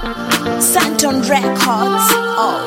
Santon Records. Oh,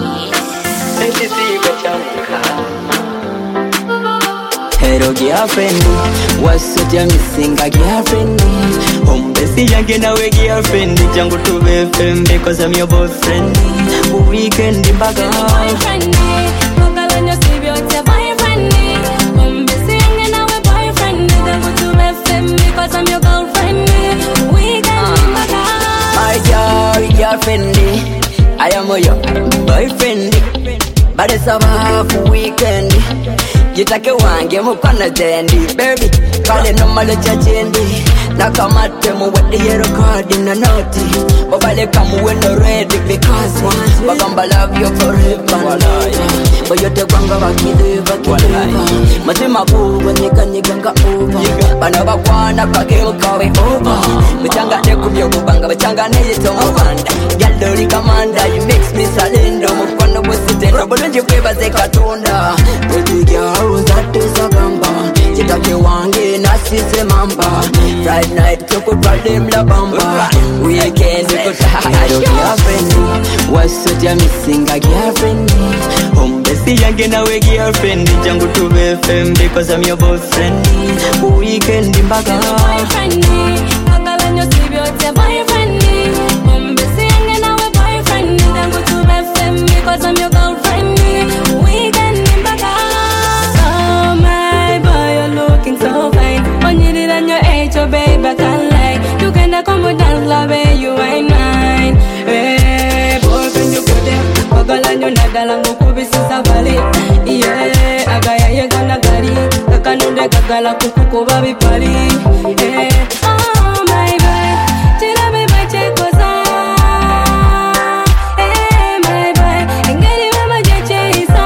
Hello girlfriend, what's up ya missing a girlfriend? Besi yange nawe girlfriend, jangu tuve FM because I'm your boyfriend. Weekend baga boyfriend, magalanyo sibyo te boyfriend. Besi yange nawe boyfriend, jangu tuve FM because I'm your girlfriend. Weekend baga. My girlfriend, I am your boyfriend. But it's a half weekend. Jitake wange mukwana zendi baby kale no malecha jendi nakamate mu with the yellow card in the naughty babale come when no ready because bagamba love you forever but you te kwanga bakideva matima kuwa nyika nga over bana bakwana kagemu kawe over bitanga ne kubyo kubanga bitanga ne yitomo banda yalori kamanda you makes me salendo mukwana bositendo bolonje kwebaze katonda that is a gamba. Chitake wange nasise mamba. Friday night tuko problem la bamba. Weekend tuko hello girlfriend, what's up ya missing a girlfriend? Besi yange nawe girlfriend, jangu tuve FM because I'm your boyfriend. Weekend baga boyfriend, magalanyo sibyo te boyfriend. Besi yange nawe boyfriend, jangu tuve FM because I'm your girlfriend. Weekend baga. So fine, when you did on your age, oh baby, I can't lie. You can come with dance, love, you ain't mine. Hey, boy, can you go there? Pagalan yung nadalang ko bisisa bali. Yeah, agaya yung ganagari. Kakanunde kagala kukuko babi pali. Hey, oh my boy, chila me by chekosa. Hey, my boy, engeli mama jechisa.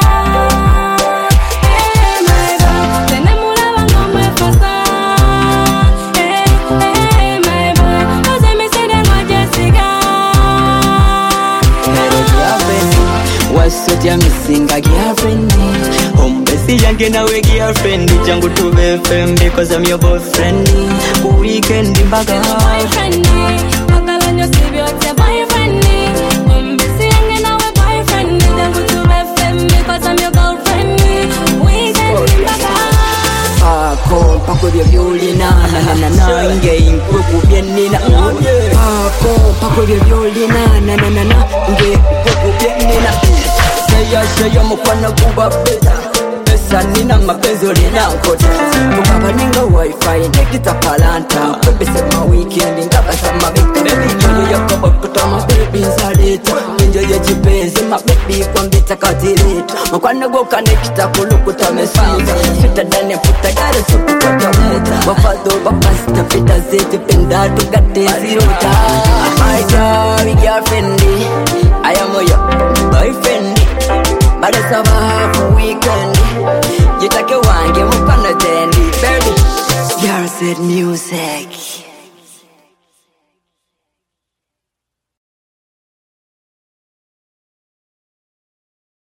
What's up ya missing a girlfriend? Besi yange nawe girlfriend, jangu tuve FM because I'm your boyfriend. Weekend baga boyfriend, magalanyo sibyo te boyfriend. Besi yange nawe boyfriend, jangu tuve FM because I'm your girlfriend. Weekend baga. Ako pako vya violina na inge impuku bienina. Ako pako vya violina na inge impuku bienina. Shaya mukwana kuba beta pesa nina mapenzi olina nkota tukaba ninga wifi nekita palanta kwebese ma weekend ngaba sama beka baby yakoba kutama baby nzaleta enjoy ya jipenzi ma baby kwambita katireta mukwana go kanekita kulukuta mesita fita dane puta gare supukota muta wafado bapasta fita zete penda tugate zirota my girlfriend, I am your boyfriend. But it's a half weekend. You take a wange, mukwana zendi baby. Girl said music.